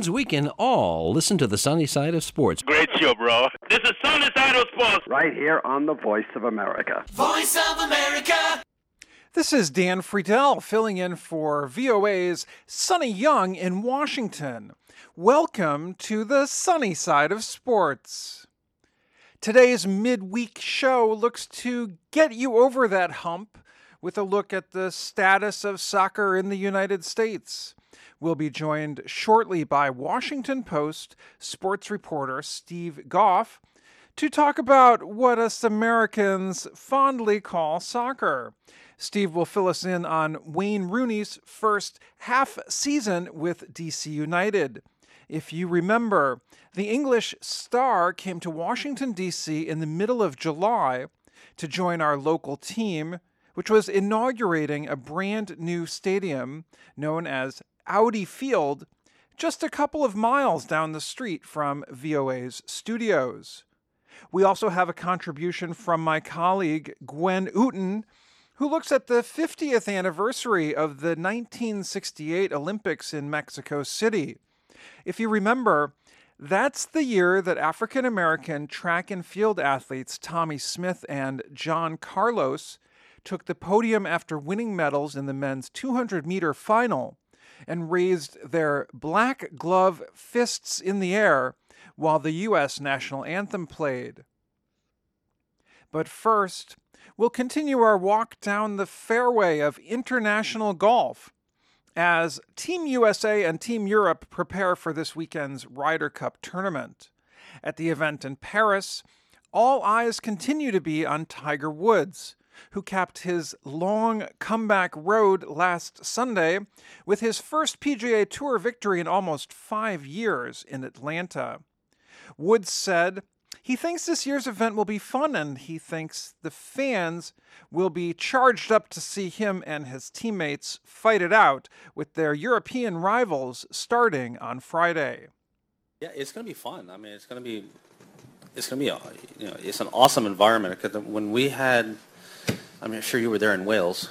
means we can all listen to the sunny side of sports. Great show, bro. This is Sunny Side of Sports. Right here on the Voice of America. Voice of America. This is Dan Friedel filling in for VOA's Sonny Young in Washington. Welcome to the sunny side of sports. Today's midweek show looks to get you over that hump with a look at the status of soccer in the United States. We'll be joined shortly by Washington Post sports reporter Steve Goff to talk about what us Americans fondly call soccer. Steve will fill us in on Wayne Rooney's first half season with DC United. If you remember, the English star came to Washington, D.C. in the middle of July to join our local team, which was inaugurating a brand new stadium known as Audi Field, just a couple of miles down the street from VOA's studios. We also have a contribution from my colleague Gwen Uten, who looks at the 50th anniversary of the 1968 Olympics in Mexico City. If you remember, that's the year that African-American track and field athletes Tommy Smith and John Carlos took the podium after winning medals in the men's 200-meter final and raised their black glove fists in the air while the U.S. national anthem played. But first, we'll continue our walk down the fairway of international golf as Team USA and Team Europe prepare for this weekend's Ryder Cup tournament. At the event in Paris, all eyes continue to be on Tiger Woods, who capped his long comeback road last Sunday with his first PGA Tour victory in almost 5 years in Atlanta. Woods said he thinks this year's event will be fun, and he thinks the fans will be charged up to see him and his teammates fight it out with their European rivals starting on Friday. Yeah, it's going to be fun. I mean, it's going to be it's an awesome environment. Because when we had, I'm sure you were there in Wales.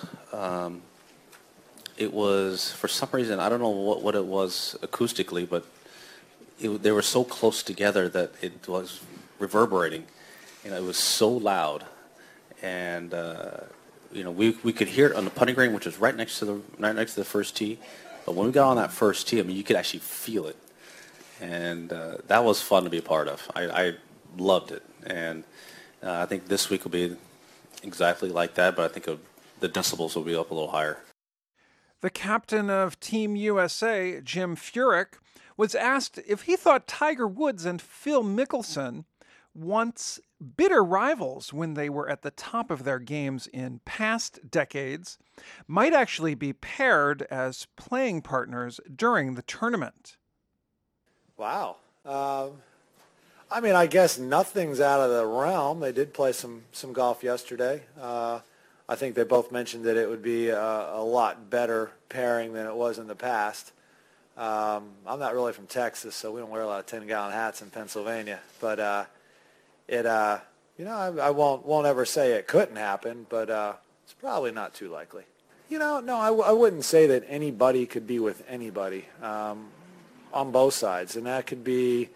It was, for some reason, I don't know what it was acoustically, but they were so close together that it was reverberating. It was so loud, and we could hear it on the putting green, which was right next to the first tee. But when we got on that first tee, I mean, you could actually feel it, and that was fun to be a part of. I loved it, and I think this week will be exactly like that. But I think the decibels will be up a little higher. The captain of Team USA, Jim Furyk, was asked if he thought Tiger Woods and Phil Mickelson, once bitter rivals when they were at the top of their games in past decades, might actually be paired as playing partners during the tournament. Wow. I mean, I guess nothing's out of the realm. They did play some golf yesterday. I think they both mentioned that it would be a lot better pairing than it was in the past. I'm not really from Texas, so we don't wear a lot of 10-gallon hats in Pennsylvania. But I won't ever say it couldn't happen, but it's probably not too likely. No, I wouldn't say that anybody could be with anybody on both sides, and that could be,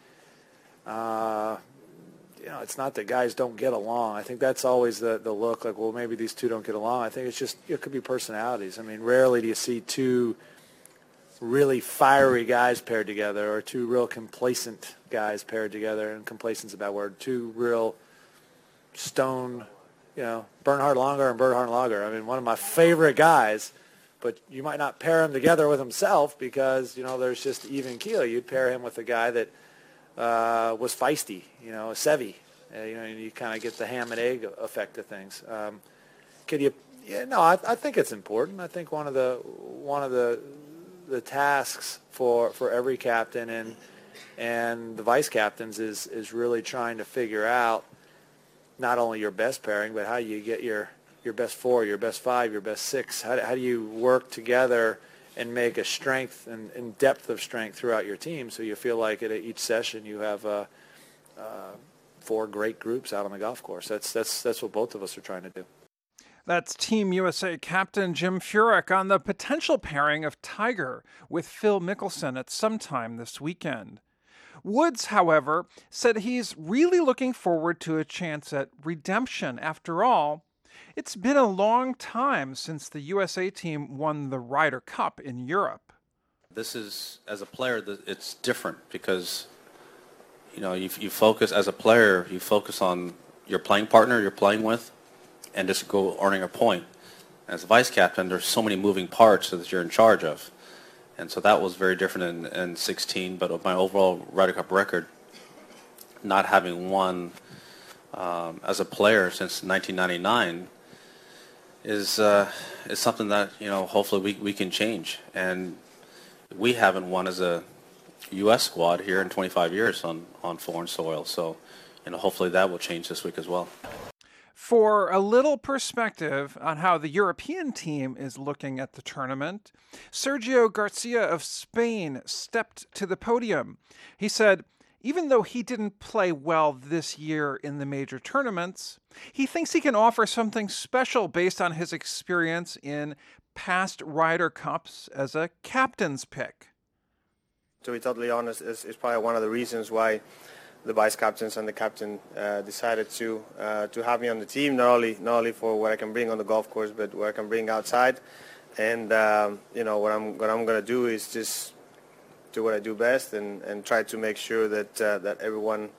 it's not that guys don't get along. I think that's always the look, like, well, maybe these two don't get along. I think it's just, it could be personalities. I mean, rarely do you see two really fiery guys paired together, or two real complacent guys paired together, and complacent's a bad word, two real stone, Bernhard Langer and Bernhard Langer. I mean, one of my favorite guys, but you might not pair him together with himself because, there's just even keel. You'd pair him with a guy that was feisty, a Seve. You kind of get the ham and egg effect of things. I think it's important. I think one of the tasks for every captain and the vice captains is really trying to figure out not only your best pairing, but how you get your best four, your best five, your best six. How do you work together and make a strength and depth of strength throughout your team, so you feel like at each session you have 4 great groups out on the golf course. That's what both of us are trying to do. That's Team USA captain Jim Furyk on the potential pairing of Tiger with Phil Mickelson at some time this weekend. Woods, however, said he's really looking forward to a chance at redemption. After all, it's been a long time since the USA team won the Ryder Cup in Europe. This is, as a player, it's different because, you focus as a player, you focus on your playing partner you're playing with and just go earning a point. As a vice captain, there's so many moving parts that you're in charge of. And so that was very different in 16, but with my overall Ryder Cup record, not having won as a player since 1999 is something that, hopefully we can change. And we haven't won as a U.S. squad here in 25 years on foreign soil. So, hopefully that will change this week as well. For a little perspective on how the European team is looking at the tournament, Sergio Garcia of Spain stepped to the podium. He said, even though he didn't play well this year in the major tournaments, he thinks he can offer something special based on his experience in past Ryder Cups as a captain's pick. To be totally honest, it's probably one of the reasons why the vice captains and the captain decided to have me on the team, not only for what I can bring on the golf course, but what I can bring outside. And what I'm going to do is just do what I do best and try to make sure that everyone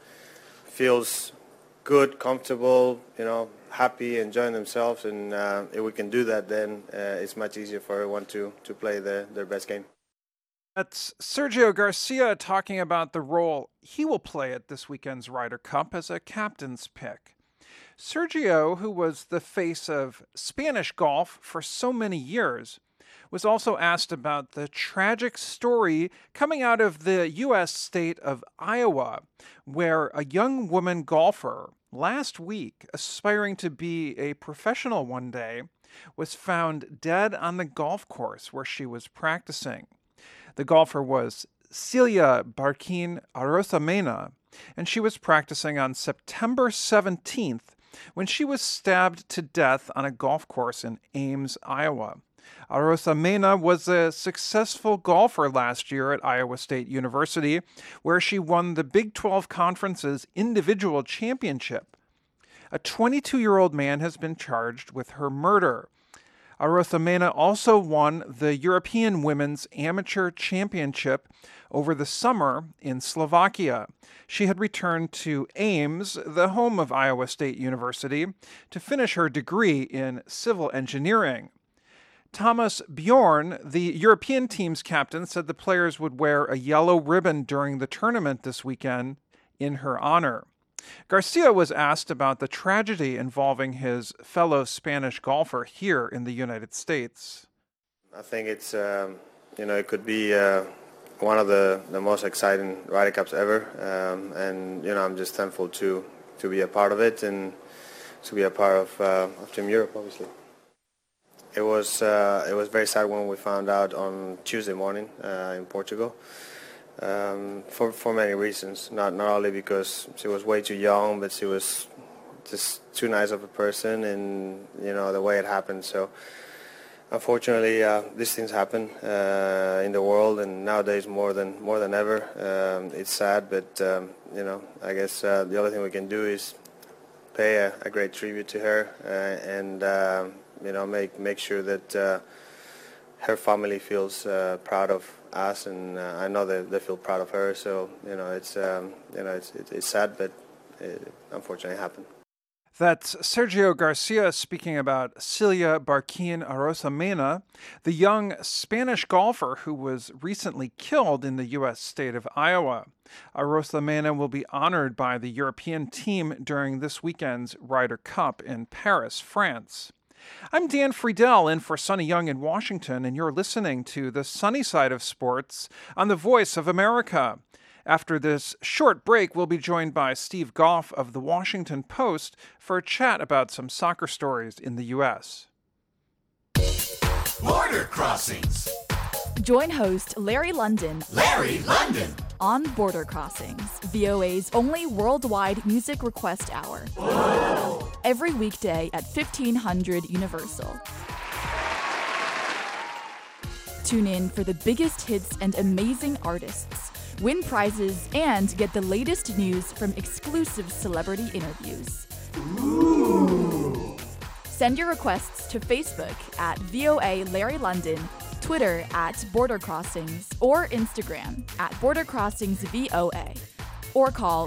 feels good, comfortable, happy, enjoying themselves. And if we can do that, then it's much easier for everyone to play their best game. That's Sergio Garcia talking about the role he will play at this weekend's Ryder Cup as a captain's pick. Sergio, who was the face of Spanish golf for so many years, was also asked about the tragic story coming out of the U.S. state of Iowa, where a young woman golfer last week, aspiring to be a professional one day, was found dead on the golf course where she was practicing. The golfer was Celia Barquin Arosamena, and she was practicing on September 17th when she was stabbed to death on a golf course in Ames, Iowa. Arosamena was a successful golfer last year at Iowa State University, where she won the Big 12 Conference's individual championship. A 22-year-old man has been charged with her murder. Arosamena also won the European Women's Amateur Championship over the summer in Slovakia. She had returned to Ames, the home of Iowa State University, to finish her degree in civil engineering. Thomas Bjorn, the European team's captain, said the players would wear a yellow ribbon during the tournament this weekend in her honor. Garcia was asked about the tragedy involving his fellow Spanish golfer here in the United States. I think it's, it could be one of the most exciting Ryder Cups ever. And I'm just thankful to be a part of it and to be a part of Team Europe, obviously. It was very sad when we found out on Tuesday morning in Portugal. For many reasons, not only because she was way too young, but she was just too nice of a person, and the way it happened. So unfortunately, these things happen in the world, and nowadays more than ever. It's sad, but I guess the only thing we can do is pay a great tribute to her and make sure that her family feels proud of us, and I know they feel proud of her. So it's sad, but it unfortunately happened. That's Sergio Garcia speaking about Celia Barquin Arosamena, the young Spanish golfer who was recently killed in the U.S. state of Iowa. Arosamena will be honored by the European team during this weekend's Ryder Cup in Paris, France. I'm Dan Friedel in for Sonny Young in Washington, and you're listening to The Sunny Side of Sports on the Voice of America. After this short break, we'll be joined by Steve Goff of The Washington Post for a chat about some soccer stories in the U.S. Border Crossings. Join host Larry London on Border Crossings, VOA's only worldwide music request hour. every weekday at 1500 Universal. Tune in for the biggest hits and amazing artists, win prizes, and get the latest news from exclusive celebrity interviews. Ooh. Send your requests to Facebook at VOA Larry London, Twitter at Border Crossings, or Instagram at Border Crossings VOA. Or call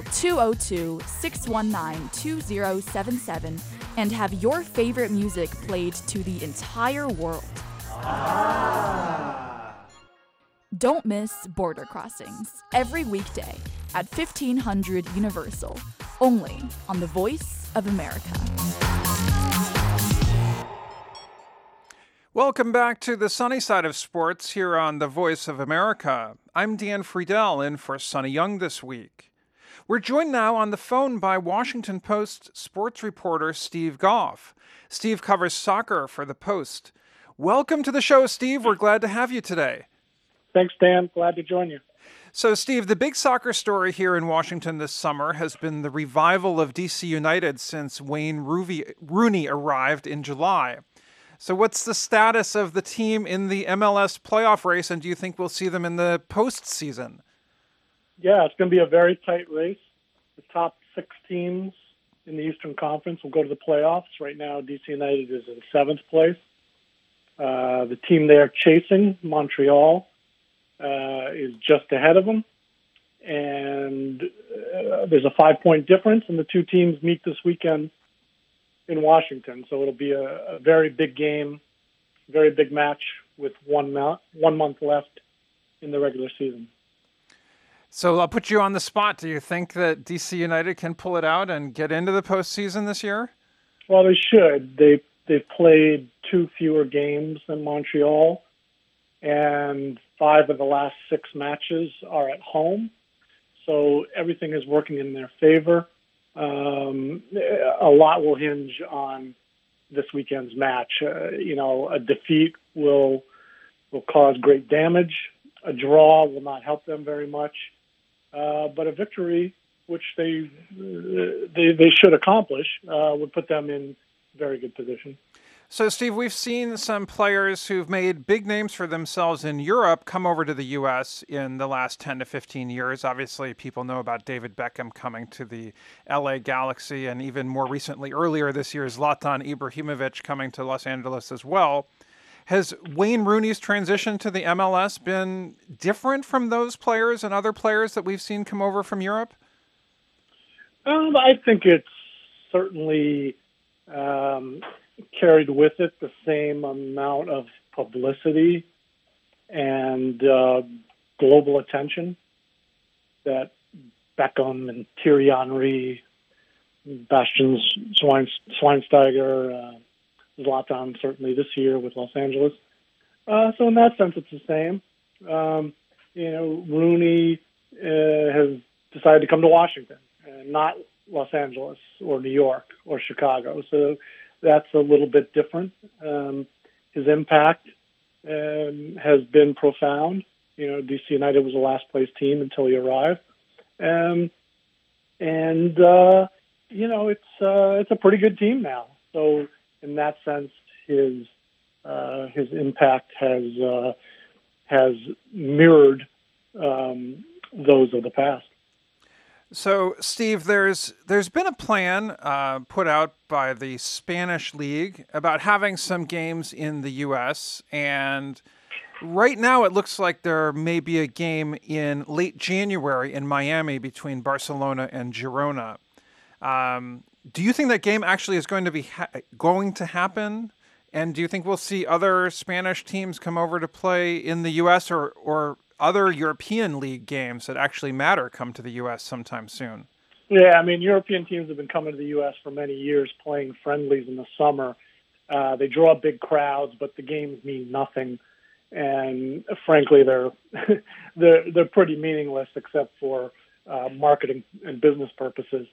202-619-2077 and have your favorite music played to the entire world. Don't miss Border Crossings every weekday at 1500 Universal, only on The Voice of America. Welcome back to the sunny side of sports here on The Voice of America. I'm Dan Friedel in for Sonny Young this week. We're joined now on the phone by Washington Post sports reporter Steve Goff. Steve covers soccer for the Post. Welcome to the show, Steve. We're glad to have you today. Thanks, Dan. Glad to join you. So, Steve, the big soccer story here in Washington this summer has been the revival of DC United since Wayne Rooney arrived in July. So what's the status of the team in the MLS playoff race, and do you think we'll see them in the postseason? Yeah, it's going to be a very tight race. The top 6 teams in the Eastern Conference will go to the playoffs. Right now, DC United is in 7th place. The team they're chasing, Montreal, is just ahead of them. And there's a 5-point difference, and the two teams meet this weekend in Washington. So it'll be a very big game, very big match with 1 month left in the regular season. So I'll put you on the spot. Do you think that DC United can pull it out and get into the postseason this year? Well, they should. They've played 2 fewer games than Montreal, and 5 of the last 6 matches are at home. So everything is working in their favor. A lot will hinge on this weekend's match. A defeat will cause great damage. A draw will not help them very much. But a victory, which they should accomplish, would put them in very good position. So, Steve, we've seen some players who've made big names for themselves in Europe come over to the U.S. in the last 10 to 15 years. Obviously, people know about David Beckham coming to the L.A. Galaxy, and even more recently, earlier this year, Zlatan Ibrahimovic coming to Los Angeles as well. Has Wayne Rooney's transition to the MLS been different from those players and other players that we've seen come over from Europe? I think it's certainly carried with it the same amount of publicity and global attention that Beckham and Thierry Henry, Bastian Schweinsteiger, Zlatan certainly this year with Los Angeles. So in that sense, it's the same. Rooney has decided to come to Washington, not Los Angeles or New York or Chicago. So that's a little bit different. His impact has been profound. DC United was the last place team until he arrived. It's a pretty good team now. So in that sense, his impact has mirrored those of the past. So, Steve, there's been a plan put out by the Spanish League about having some games in the U.S., and right now it looks like there may be a game in late January in Miami between Barcelona and Girona. Do you think that game actually is going to be going to happen? And do you think we'll see other Spanish teams come over to play in the U.S. or other European League games that actually matter come to the U.S. sometime soon? Yeah, European teams have been coming to the U.S. for many years, playing friendlies in the summer. They draw big crowds, but the games mean nothing, and frankly, they're pretty meaningless except for marketing and business purposes.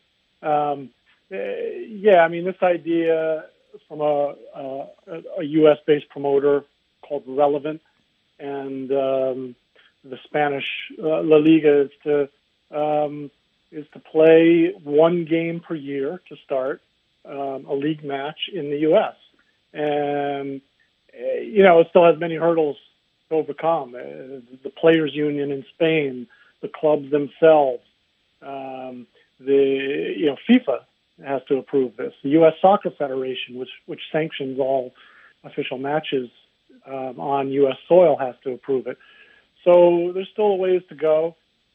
This idea from a U.S.-based promoter called Relevant, and the Spanish La Liga is to play 1 game per year to start, a league match in the U.S. And, it still has many hurdles to overcome. The players' union in Spain, the clubs themselves, FIFA has to approve this. The U.S. Soccer Federation, which sanctions all official matches on U.S. soil, has to approve it. So there's still a ways to go.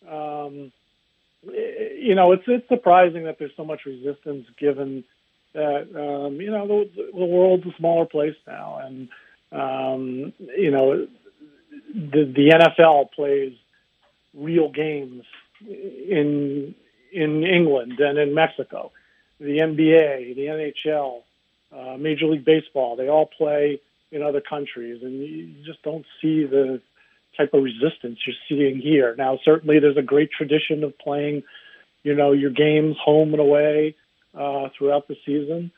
It's surprising that there's so much resistance, given that the world's a smaller place now, and the NFL plays real games in England and in Mexico. The NBA, the NHL, Major League Baseball, they all play in other countries, and you just don't see the type of resistance you're seeing here. Now, certainly there's a great tradition of playing, your games home and away throughout the season.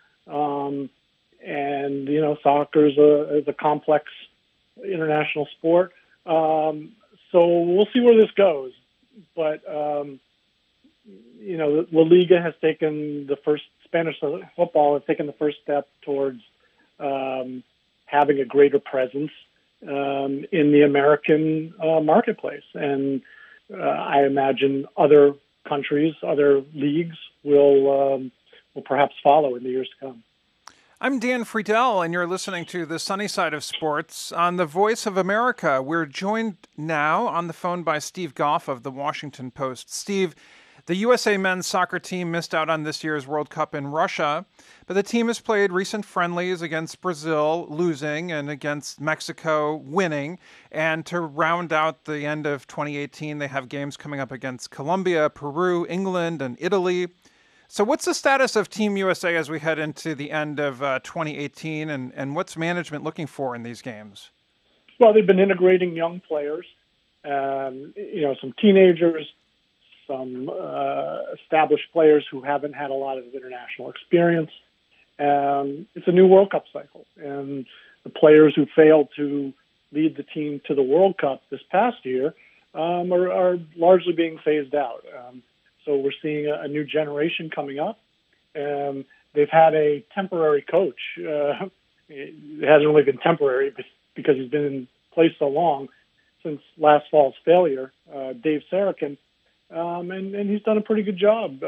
And soccer is a complex international sport. So we'll see where this goes. But, La Liga has taken the first, Spanish football has taken the first step towards having a greater presence in the American marketplace. And I imagine other countries, other leagues will perhaps follow in the years to come. I'm Dan Friedel, and you're listening to The Sunny Side of Sports on the Voice of America. We're joined now on the phone by Steve Goff of The Washington Post. Steve, the USA men's soccer team missed out on this year's World Cup in Russia, but the team has played recent friendlies against Brazil, losing, and against Mexico, winning. And to round out the end of 2018, they have games coming up against Colombia, Peru, England, and Italy. So what's the status of Team USA as we head into the end of 2018, and what's management looking for in these games? Well, they've been integrating young players, some teenagers, some established players who haven't had a lot of international experience. It's a new World Cup cycle, and the players who failed to lead the team to the World Cup this past year are largely being phased out. So we're seeing a new generation coming up. They've had a temporary coach. It hasn't really been temporary because he's been in place so long since last fall's failure, Dave Sarakin. And he's done a pretty good job,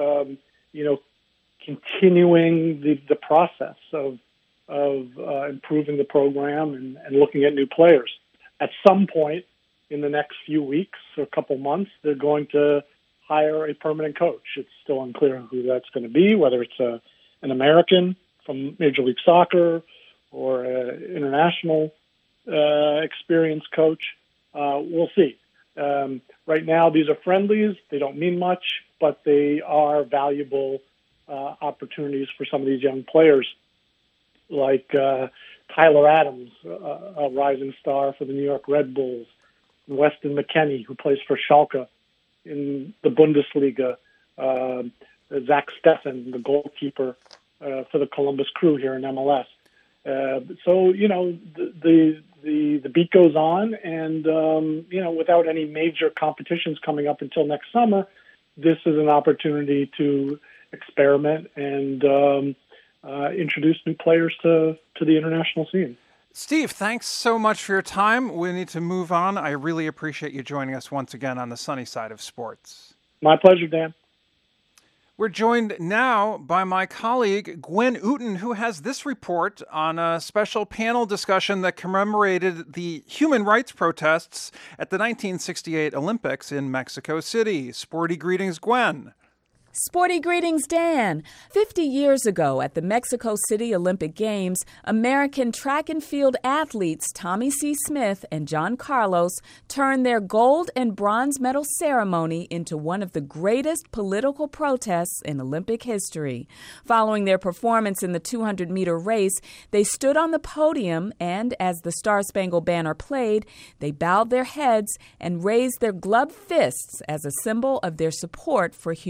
continuing the process of improving the program and looking at new players. At some point in the next few weeks or a couple months, they're going to hire a permanent coach. It's still unclear who that's going to be, whether it's an American from Major League Soccer or an international experienced coach. We'll see. Right now, these are friendlies. They don't mean much, but they are valuable opportunities for some of these young players, like Tyler Adams, a rising star for the New York Red Bulls, Weston McKennie, who plays for Schalke in the Bundesliga, Zach Steffen, the goalkeeper for the Columbus Crew here in MLS. So the beat goes on, and without any major competitions coming up until next summer, this is an opportunity to experiment and introduce new players to the international scene. Steve, thanks so much for your time. We need to move on. I really appreciate you joining us once again on the Sunny Side of Sports. My pleasure, Dan. We're joined now by my colleague, Gwen Uten, who has this report on a special panel discussion that commemorated the human rights protests at the 1968 Olympics in Mexico City. Sporty greetings, Gwen. Sporty greetings, Dan. 50 years ago at the Mexico City Olympic Games, American track and field athletes Tommy C. Smith and John Carlos turned their gold and bronze medal ceremony into one of the greatest political protests in Olympic history. Following their performance in the 200-meter race, they stood on the podium and, as the Star-Spangled Banner played, they bowed their heads and raised their gloved fists as a symbol of their support for human rights.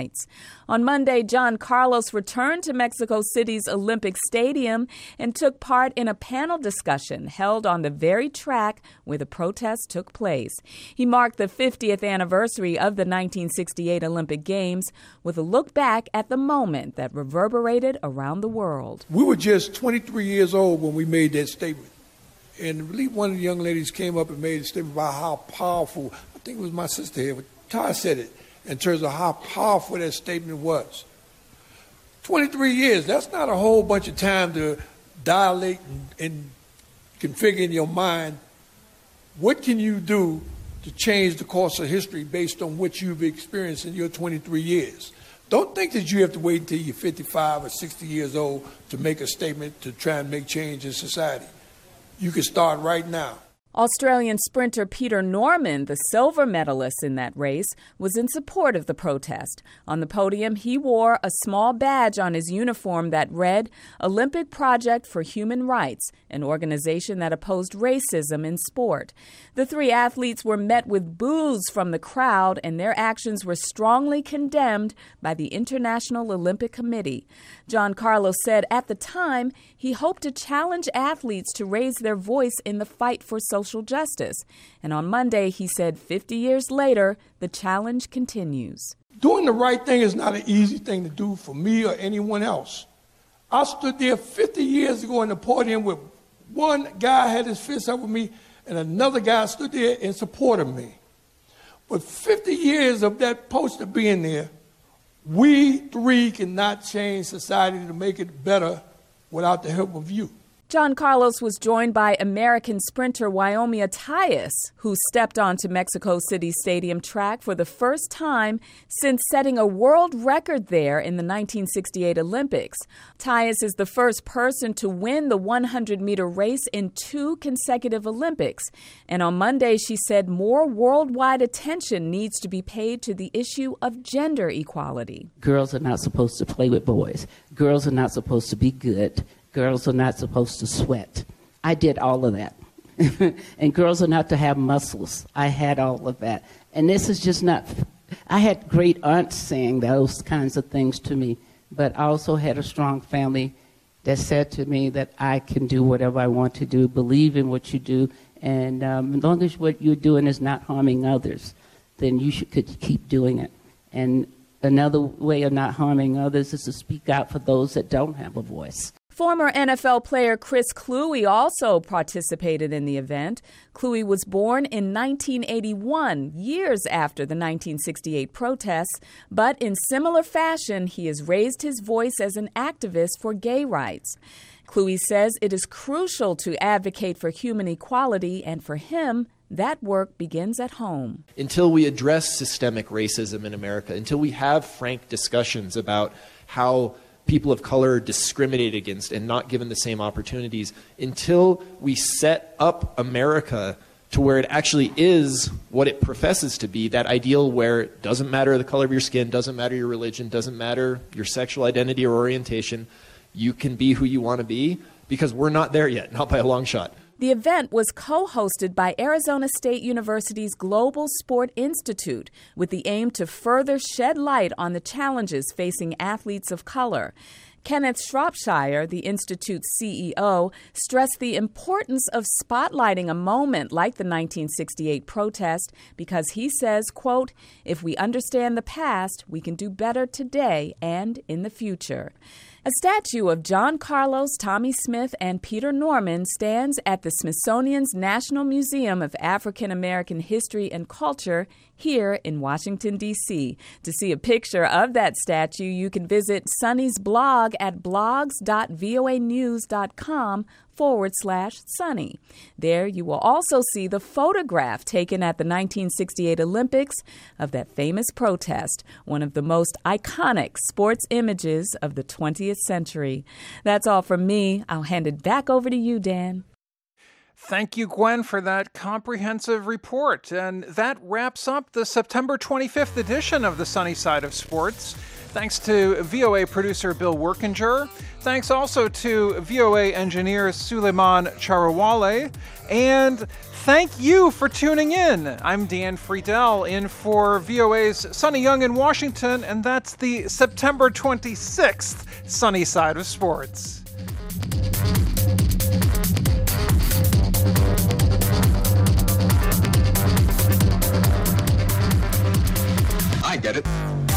rights. On Monday, John Carlos returned to Mexico City's Olympic Stadium and took part in a panel discussion held on the very track where the protest took place. He marked the 50th anniversary of the 1968 Olympic Games with a look back at the moment that reverberated around the world. We were just 23 years old when we made that statement. And I believe one of the young ladies came up and made a statement about how powerful, I think it was my sister here, but Ty said it, in terms of how powerful that statement was. 23 years, that's not a whole bunch of time to dilate and configure in your mind what can you do to change the course of history based on what you've experienced in your 23 years. Don't think that you have to wait until you're 55 or 60 years old to make a statement to try and make change in society. You can start right now. Australian sprinter Peter Norman, the silver medalist in that race, was in support of the protest. On the podium, he wore a small badge on his uniform that read, Olympic Project for Human Rights, an organization that opposed racism in sport. The three athletes were met with boos from the crowd, and their actions were strongly condemned by the International Olympic Committee. John Carlos said at the time he hoped to challenge athletes to raise their voice in the fight for social justice. And on Monday, he said 50 years later, the challenge continues. Doing the right thing is not an easy thing to do for me or anyone else. I stood there 50 years ago on the podium with one guy had his fist up with me and another guy stood there in support of me. But 50 years of that poster being there, we three cannot change society to make it better without the help of you. John Carlos was joined by American sprinter Wyomia Tyus, who stepped onto Mexico City Stadium track for the first time since setting a world record there in the 1968 Olympics. Tyus is the first person to win the 100-meter race in 2 consecutive Olympics. And on Monday, she said more worldwide attention needs to be paid to the issue of gender equality. Girls are not supposed to play with boys. Girls are not supposed to be good. Girls are not supposed to sweat. I did all of that. And girls are not to have muscles. I had all of that. And this is just not... I had great aunts saying those kinds of things to me, but I also had a strong family that said to me that I can do whatever I want to do, believe in what you do, and as long as what you're doing is not harming others, then you could keep doing it. And another way of not harming others is to speak out for those that don't have a voice. Former NFL player Chris Kluwe also participated in the event. Kluwe was born in 1981, years after the 1968 protests, but in similar fashion, he has raised his voice as an activist for gay rights. Kluwe says it is crucial to advocate for human equality, and for him, that work begins at home. Until we address systemic racism in America, until we have frank discussions about how people of color are discriminated against and not given the same opportunities, until we set up America to where it actually is what it professes to be, that ideal where it doesn't matter the color of your skin, doesn't matter your religion, doesn't matter your sexual identity or orientation, you can be who you want to be, because we're not there yet, not by a long shot. The event was co-hosted by Arizona State University's Global Sport Institute with the aim to further shed light on the challenges facing athletes of color. Kenneth Shropshire, the Institute's CEO, stressed the importance of spotlighting a moment like the 1968 protest because he says, quote, if we understand the past, we can do better today and in the future. A statue of John Carlos, Tommie Smith, and Peter Norman stands at the Smithsonian's National Museum of African American History and Culture here in Washington, D.C. To see a picture of that statue, you can visit Sonny's blog at blogs.voanews.com/Sonny. There you will also see the photograph taken at the 1968 Olympics of that famous protest, one of the most iconic sports images of the 20th century. That's all from me. I'll hand it back over to you, Dan. Thank you, Gwen, for that comprehensive report. And that wraps up the September 25th edition of the Sunny Side of Sports. Thanks to VOA producer Bill Workinger. Thanks also to VOA engineer Suleiman Charawale. And thank you for tuning in. I'm Dan Friedel in for VOA's Sonny Young in Washington, and that's the September 26th Sunny Side of Sports. I get it.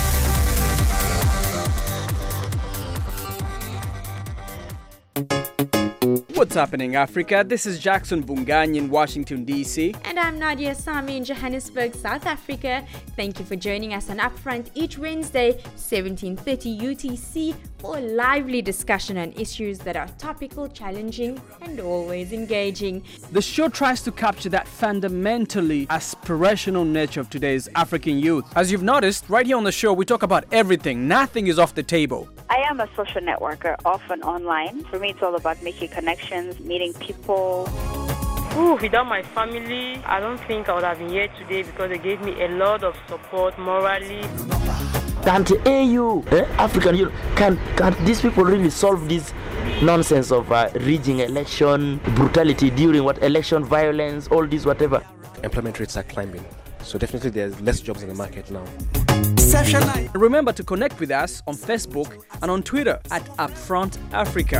What's happening, Africa? This is Jackson Bungany in Washington, D.C. And I'm Nadia Sami in Johannesburg, South Africa. Thank you for joining us on Upfront each Wednesday, 17:30 UTC, for a lively discussion on issues that are topical, challenging, and always engaging. The show tries to capture that fundamentally aspirational nature of today's African youth. As you've noticed, right here on the show, we talk about everything. Nothing is off the table. I am a social networker, often online. For me, it's all about making connections, meeting people. Without my family, I don't think I would have been here today because they gave me a lot of support morally. Can't AU, African Union, can these people really solve this nonsense of rigging election, brutality during election violence, all this whatever? Employment rates are climbing, so definitely there's less jobs in the market now. Remember to connect with us on Facebook and on Twitter at Upfront Africa.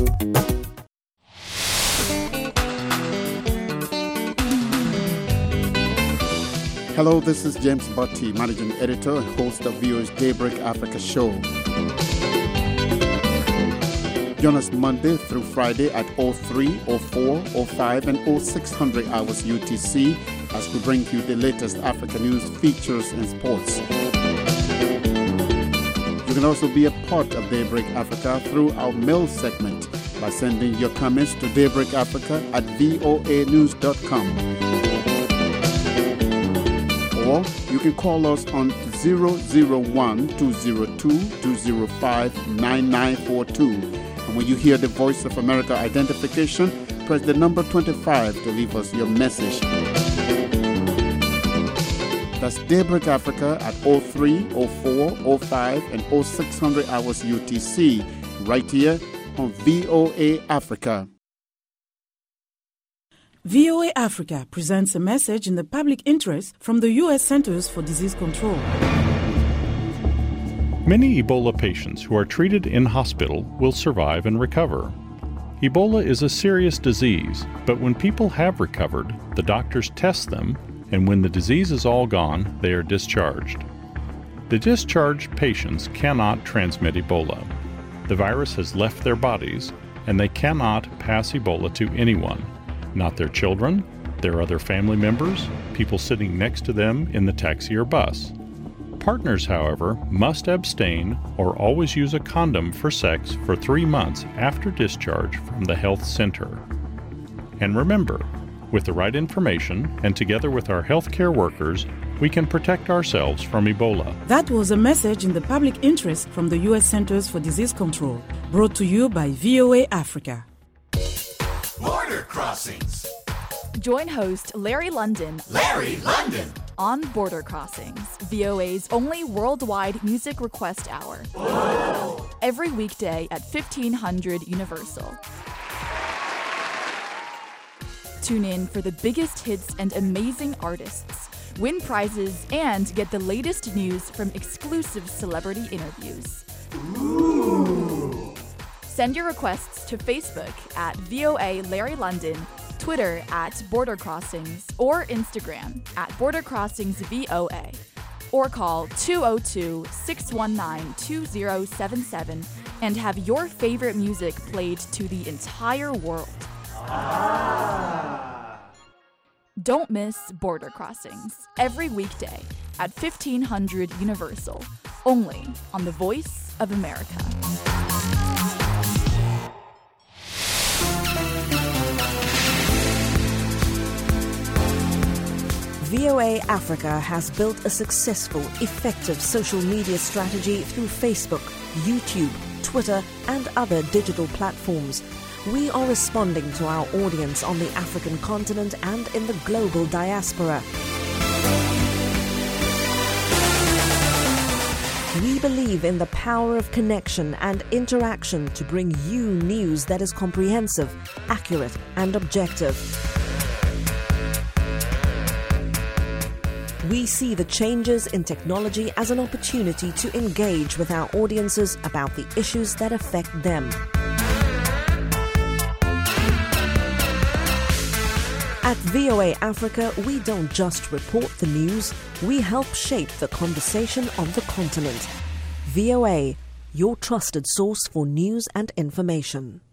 Hello, this is James Botti, Managing Editor and host of VOA's Daybreak Africa show. Join us Monday through Friday at 03, 04, 05, and 0600 hours UTC as we bring you the latest Africa news, features, and sports. You can also be a part of Daybreak Africa through our mail segment by sending your comments to daybreakafrica@voanews.com. Or you can call us on 001-202-205-9942. And when you hear the Voice of America identification, press the number 25 to leave us your message. That's Daybreak Africa at 03, 04, 05, and 0600 hours UTC, right here on VOA Africa. VOA Africa presents a message in the public interest from the U.S. Centers for Disease Control. Many Ebola patients who are treated in hospital will survive and recover. Ebola is a serious disease, but when people have recovered, the doctors test them, and when the disease is all gone, they are discharged. The discharged patients cannot transmit Ebola. The virus has left their bodies, and they cannot pass Ebola to anyone. Not their children, their other family members, people sitting next to them in the taxi or bus. Partners, however, must abstain or always use a condom for sex for 3 months after discharge from the health center. And remember, with the right information and together with our healthcare workers, we can protect ourselves from Ebola. That was a message in the public interest from the U.S. Centers for Disease Control, brought to you by VOA Africa. Border Crossings. Join host Larry London. On Border Crossings, VOA's only worldwide music request hour. Whoa. Every weekday at 1500 Universal. Tune in for the biggest hits and amazing artists. Win prizes and get the latest news from exclusive celebrity interviews. Ooh. Send your requests to Facebook at VOA Larry London, Twitter at Border Crossings, or Instagram at Border Crossings VOA. Or call 202-619-2077 and have your favorite music played to the entire world. Don't miss Border Crossings every weekday at 1500 Universal, only on the Voice of America. VOA Africa has built a successful, effective social media strategy through Facebook, YouTube, Twitter, and other digital platforms. We are responding to our audience on the African continent and in the global diaspora. We believe in the power of connection and interaction to bring you news that is comprehensive, accurate, and objective. We see the changes in technology as an opportunity to engage with our audiences about the issues that affect them. At VOA Africa, we don't just report the news, we help shape the conversation on the continent. VOA, your trusted source for news and information.